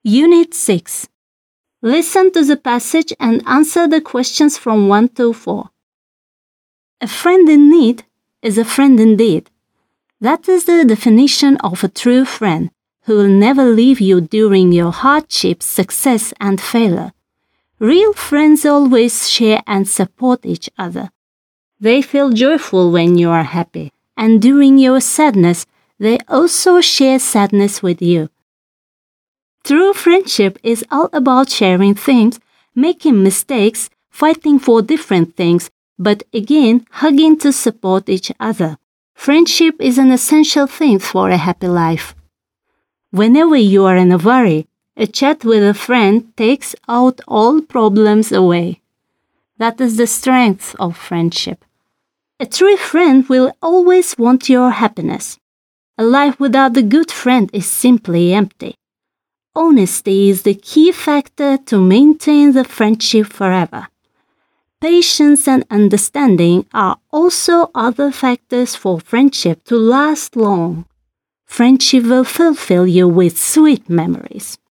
Unit 6. Listen to the passage and answer the questions from 1 to 4. A friend in need is a friend indeed. That is the definition of a true friend, who will never leave you during your hardships, success, and failure. Real friends always share and support each other. They feel joyful when you are happy, and during your sadness, they also share sadness with you. True friendship is all about sharing things, making mistakes, fighting for different things, but again, hugging to support each other. Friendship is an essential thing for a happy life. Whenever you are in a worry, a chat with a friend takes out all problems away. That is the strength of friendship. A true friend will always want your happiness. A life without a good friend is simply empty. Honesty is the key factor to maintain the friendship forever. Patience and understanding are also other factors for friendship to last long. Friendship will fulfill you with sweet memories.